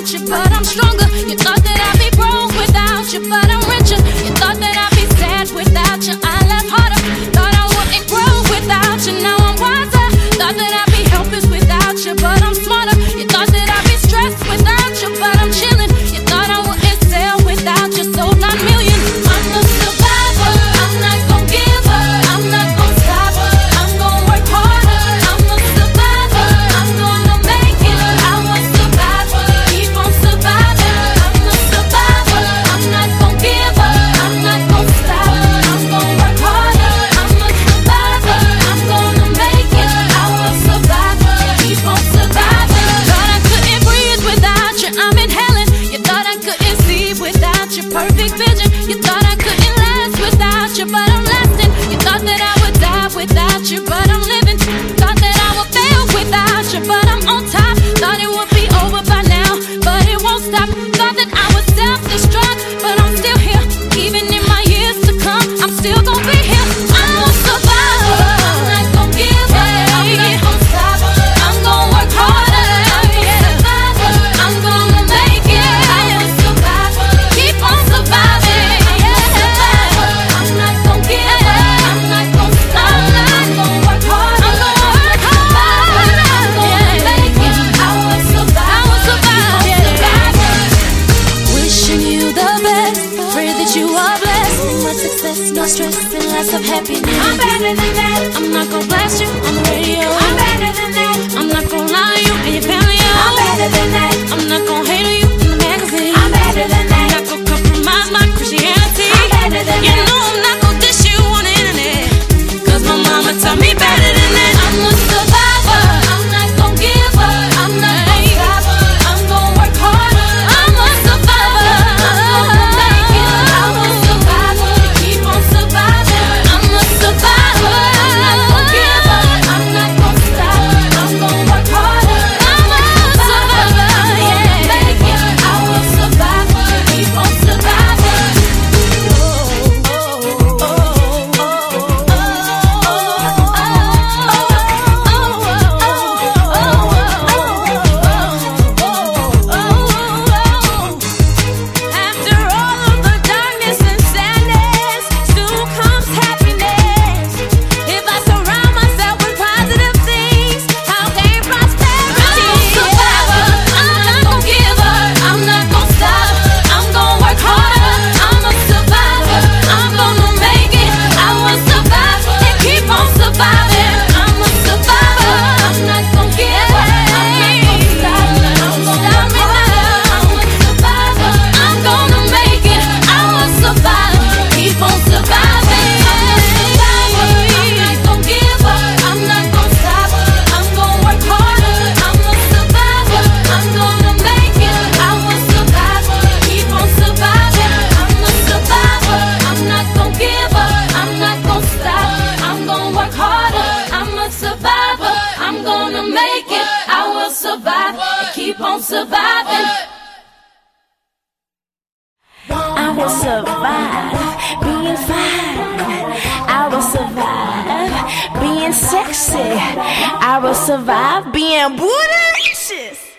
without you, but I'm stronger. You thought that I'd be broke without you, but I'm richer. You thought that I'd be sad without you, I laugh harder. Thought I wouldn't grow without you, now I'm wiser. Thought that I'd be helpless without you, but I'm smarter. You thought that I'd be stressed without you, but I'm chilling. You thought I wouldn't sell without you, sold 9 million. I'm a survivor, I'm not gon' give up, I'm not gon' stop, I'm gon' work harder. I'm a survivor, I'm gonna make it, I'm a survivor, keep on surviving. I'm a survivor, I'm not gon' give up, I'm not gon' stop, I'm gon' work harder. I'm a survivor, I'm gonna make it, I'm a survivor, keep on surviving. Thought I couldn't breathe without you, I'm inhaling. You thought I couldn't see without your perfect vision. You thought I couldn't last without you, but I'm lasting. You thought that I would die without you, but I'm living. Thought that I would fail without you, but I'm on top. Thought it would be over by now, but it won't stop. Thought that I would self-destruct, but I'm still here. Even in my years to come, I'm still gonna be here. I'm a survivor, I'm not gonna give up, I'm not gonna stop, I'm gonna work harder. I'm a survivor, I'm gonna make it, I'm a survivor, keep on surviving. I'm a survivor, I'm not gonna give up, I'm not gonna stop, I'm gonna work harder. I'm a survivor, I'm gonna make it, I will survive, keep on surviving. Wishing you the best, pray that you are blessed. Much success, no stress, and lots of happiness. I'm better than that. I'm not gonna blast you on the radio. I'm better than that. I'm not gonna lie to you and your family. I'm better than that. I'm not gonna hate on you in the magazine. I'm better than that. I'm not gonna compromise my Christianity. I'm better than that. You know I'm not gonna dish you on the internet, 'cause my mama taught me better than that. I'm a survivor, I'm not gonna give up, I'm not gonna stop, I'm gonna work harder. I'm a survivor, I'm gonna make it, I'm a survivor, keep on surviving. I'm a survivor, I'm not gonna give up, I'm not gonna stop, I'm gonna work harder. I'm a survivor, I'm gonna make it, I will survive, keep on surviving. After all of the darkness and sadness, soon comes happiness. If I surround myself with positive things, I'll gain prosperity. I'm a survivor, I'm not gonna give up, I'm not gonna stop, I'm gonna work harder. I'm a survivor, I'm gonna make it, I will survive and keep on surviving. I'm a survivor, I'm not gonna give up, I'm not gonna stop, I'm gonna work harder. I'm a survivor, I'm gonna make it, I will survive, keep on surviving. I'm a survivor, I'm not gonna give up, I'm not gonna stop, I'm gonna work harder. I'm a survivor, I'm gonna make it, I will survive, keep on surviving. I'm a survivor, I'm not gonna give up, I'm not gonna stop, I'm gonna work harder. I'm a survivor, I'm gonna make it, I will survive, keep on surviving. I will survive being fine. I will survive being sexy. I will survive being bootylicious.